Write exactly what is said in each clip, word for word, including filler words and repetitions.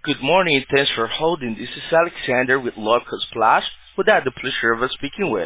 Good morning. Thanks for holding. This is Alexander with Local Splash. Who I have the pleasure of speaking with?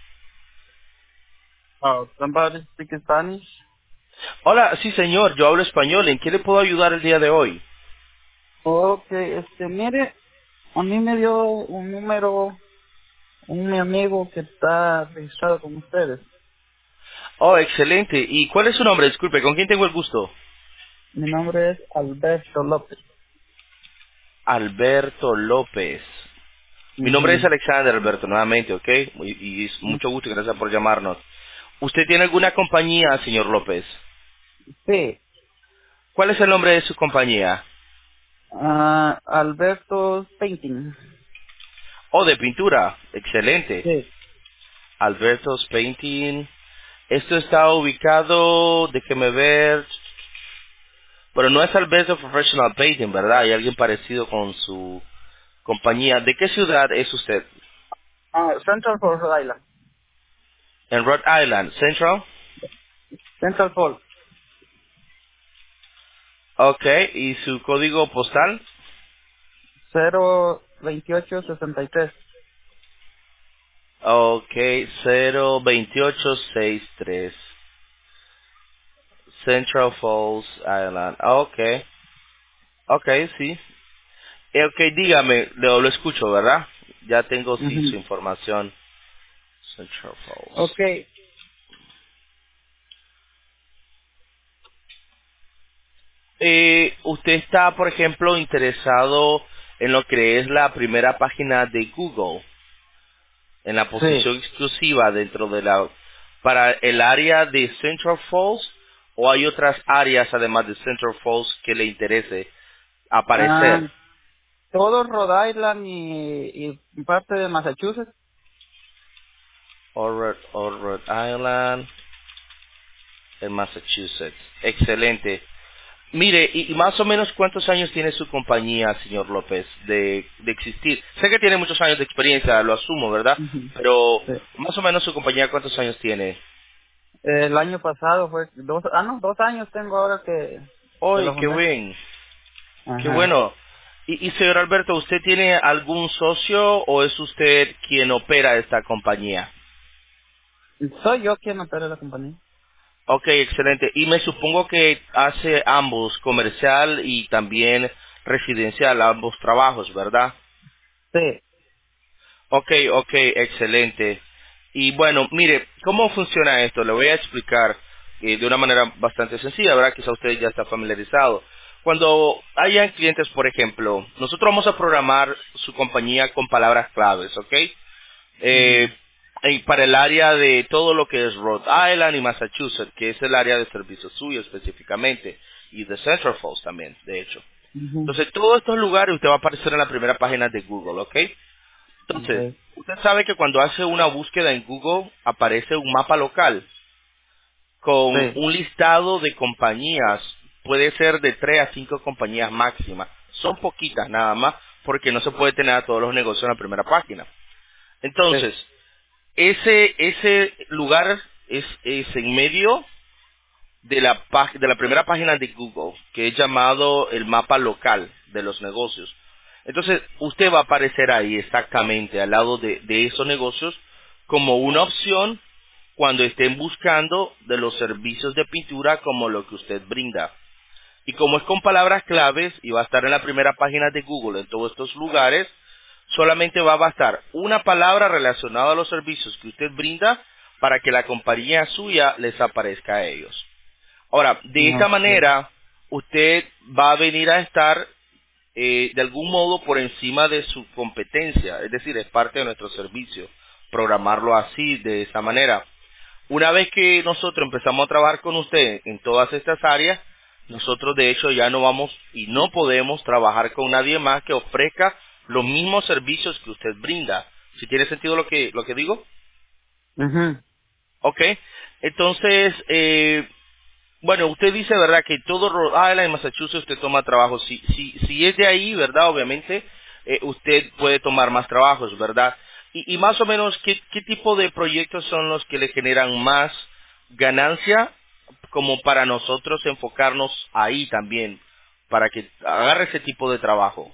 Oh, somebody speak Spanish. Hola, sí señor, yo hablo español. ¿En qué le puedo ayudar el día de hoy? Okay, este, mire, a mí me dio un número, un mi amigo que está registrado con ustedes. Oh, excelente. ¿Y cuál es su nombre? Disculpe, ¿con quién tengo el gusto? Mi nombre es Alberto López. Alberto López. Mi nombre es Mhm. Alexander Alberto, nuevamente, ¿ok? Y, y es mucho gusto y gracias por llamarnos. ¿Usted tiene alguna compañía, señor López? Sí, ¿Cuál es el nombre de su compañía? ah, Alberto Painting. Oh, de pintura. Excelente. Sí, Alberto's Painting. Esto está ubicado, déjeme ver, pero no es Alberto Professional Painting, ¿verdad? Hay alguien parecido con su compañía. ¿De qué ciudad es usted? ah, Central Falls, Rhode Island. En Rhode Island, Central. Central Falls, Ok, ¿y su código postal? cero veintiocho sesenta y tres. Ok, cero veintiocho sesenta y tres. Central Falls Island. Ok, ok, sí. Eh, Ok, dígame, lo, lo escucho, ¿verdad? Ya tengo, sí, su Mhm. información. Central Falls. Okay, Eh, ¿Usted está, por ejemplo, interesado en lo que es la primera página de Google, en la sí. posición exclusiva dentro de la, para el área de Central Falls, o hay otras áreas además de Central Falls que le interese Ah, aparecer? todo Rhode Island y, y parte de Massachusetts. O Rhode, o Rhode Island, en Massachusetts. Excelente. Mire, y, y más o menos cuántos años tiene su compañía, señor López, de, de existir. Sé que tiene muchos años de experiencia, lo asumo, ¿verdad? Ujú. Pero Sí. más o menos su compañía, ¿cuántos años tiene? El año pasado fue dos, ah no, dos años tengo ahora que, que ¡Ay, lo qué fundé. bien! ¡Qué Ajá. bueno! Y, y señor Alberto, ¿usted tiene algún socio o es usted quien opera esta compañía? Soy yo quien opera la compañía. Ok, excelente. Y me supongo que hace ambos, comercial y también residencial, ambos trabajos, ¿verdad? Sí. Ok, ok, excelente. Y bueno, mire, ¿cómo funciona esto? Le voy a explicar eh, de una manera bastante sencilla, ¿verdad? Quizá usted ya está familiarizado. Cuando hayan clientes, por ejemplo, nosotros vamos a programar su compañía con palabras claves, ¿ok? Eh, Ujú. y para el área de todo lo que es Rhode Island y Massachusetts, que es el área de servicio suyo específicamente, y de Central Falls también, de hecho. Ujú. Entonces, todos estos lugares usted va a aparecer en la primera página de Google, ¿ok? Entonces, Okay. usted sabe que cuando hace una búsqueda en Google aparece un mapa local con Sí. un listado de compañías, puede ser de tres a cinco compañías máximas. Son poquitas nada más porque no se puede tener a todos los negocios en la primera página. Sí. Entonces, ese ese lugar es, es en medio de la, pag- de la primera página de Google, que es llamado el mapa local de los negocios. Entonces, usted va a aparecer ahí exactamente al lado de, de esos negocios como una opción cuando estén buscando de los servicios de pintura como lo que usted brinda. Y como es con palabras claves y va a estar en la primera página de Google en todos estos lugares, solamente va a bastar una palabra relacionada a los servicios que usted brinda para que la compañía suya les aparezca a ellos. Ahora, de esta Okay. manera, usted va a venir a estar eh, de algún modo por encima de su competencia, es decir, es parte de nuestro servicio, programarlo así, de esa manera. Una vez que nosotros empezamos a trabajar con usted en todas estas áreas, nosotros de hecho ya no vamos y no podemos trabajar con nadie más que ofrezca los mismos servicios que usted brinda. ¿Si tiene sentido lo que, lo que digo? Ujú. Ok. Entonces, eh, bueno, usted dice, ¿verdad?, que todo Rhode Island y Massachusetts usted toma trabajo. Si, si, si es de ahí, ¿verdad?, obviamente, eh, usted puede tomar más trabajos, ¿verdad? Y, y más o menos, ¿qué, ¿qué tipo de proyectos son los que le generan más ganancia como para nosotros enfocarnos ahí también? para que agarre ese tipo de trabajo?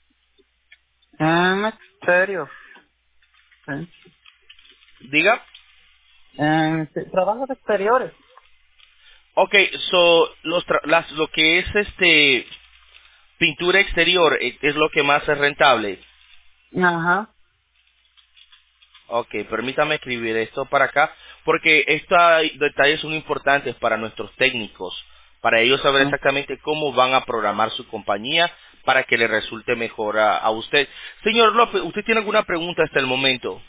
En exterior. Sí. Diga. En sí, trabajos exteriores. Ok, so, los tra- las, lo que es este pintura exterior eh, es lo que más es rentable. Ajá. Ok, permítame escribir esto para acá, porque estos detalles son importantes para nuestros técnicos, para ellos saber Sí. exactamente cómo van a programar su compañía para que le resulte mejor a, a usted. Señor López, ¿usted tiene alguna pregunta hasta el momento?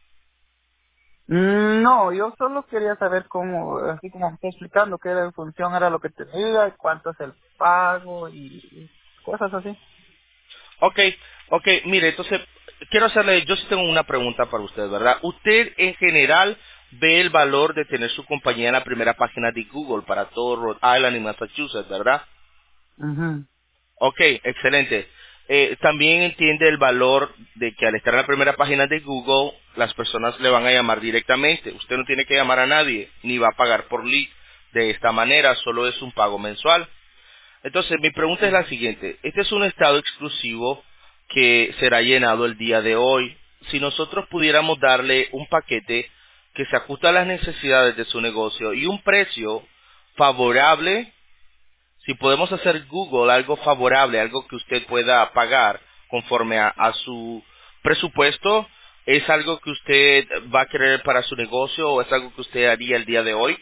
Mm, No, yo solo quería saber cómo, así como me está explicando, qué de función era lo que tenía, y cuánto es el pago y cosas así. Ok, ok, mire, entonces, quiero hacerle, yo sí tengo una pregunta para usted, ¿verdad? Usted en general ve el valor de tener su compañía en la primera página de Google para todo Rhode Island y Massachusetts, ¿verdad? Mhm. Ok, excelente. Eh, también entiende el valor de que al estar en la primera página de Google, las personas le van a llamar directamente. Usted no tiene que llamar a nadie, ni va a pagar por lead. De esta manera, solo es un pago mensual. Entonces, mi pregunta es la siguiente. Este es un estado exclusivo que será llenado el día de hoy. Si nosotros pudiéramos darle un paquete que se ajusta a las necesidades de su negocio y un precio favorable, si podemos hacer Google algo favorable, algo que usted pueda pagar conforme a, a su presupuesto, ¿es algo que usted va a querer para su negocio o es algo que usted haría el día de hoy?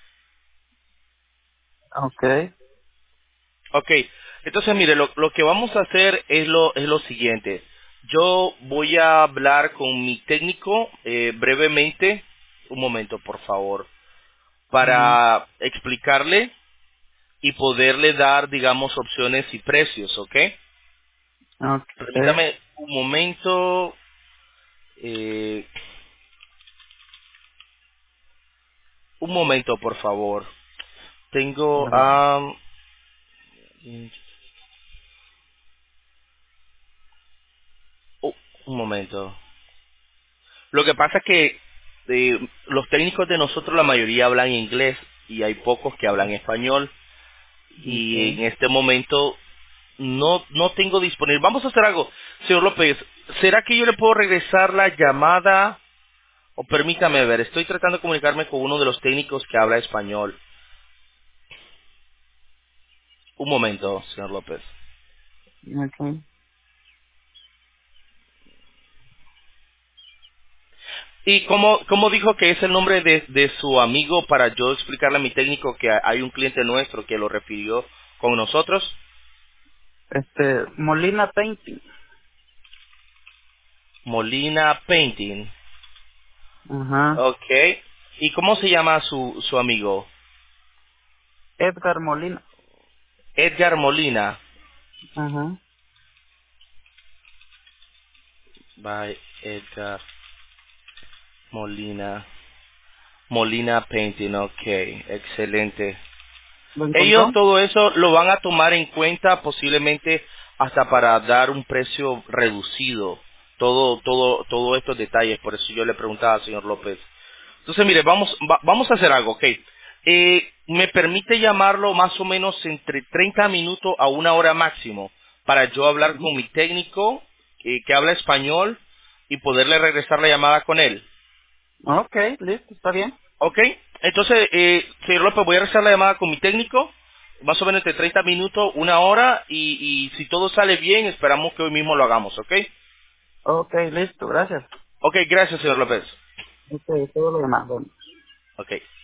Okay. Ok, entonces mire, lo, lo que vamos a hacer es lo, es lo siguiente. Yo voy a hablar con mi técnico eh, brevemente, un momento por favor, Mhm. para explicarle y poderle dar, digamos, opciones y precios, ¿ok? Okay. Permítame un momento, eh, un momento por favor. Tengo, Vale. am, oh, un momento. Lo que pasa es que eh, los técnicos de nosotros, la mayoría hablan inglés y hay pocos que hablan español. Y Okay. en este momento no no tengo disponible. Vamos a hacer algo, señor López. ¿Será que yo le puedo regresar la llamada? O permítame ver, estoy tratando de comunicarme con uno de los técnicos que habla español. Un momento, señor López. Okay. ¿Y cómo, cómo dijo que es el nombre de, de su amigo para yo explicarle a mi técnico que hay un cliente nuestro que lo refirió con nosotros? Este, Molina Painting. Molina Painting. Ajá. Ok. ¿Y cómo se llama su, su amigo? Edgar Molina. Edgar Molina. Ajá. By Edgar Molina. Molina Painting, ok. Excelente. ¿Lo Ellos encontró? todo eso lo van a tomar en cuenta posiblemente hasta para dar un precio reducido. Todo, todo, todos estos detalles. Por eso yo le preguntaba al señor López. Entonces, mire, vamos, va- vamos a hacer algo, ok. Eh, me permite llamarlo más o menos entre treinta minutos a una hora máximo para yo hablar con mi técnico eh, que habla español y poderle regresar la llamada con él. Okay, listo, está bien. Ok, entonces, eh, señor López, voy a regresar la llamada con mi técnico, más o menos entre treinta minutos, una hora, y, y si todo sale bien, esperamos que hoy mismo lo hagamos, ok. Okay, listo, gracias. Ok, gracias, señor López. Okay, todo lo demás. Bueno. Ok.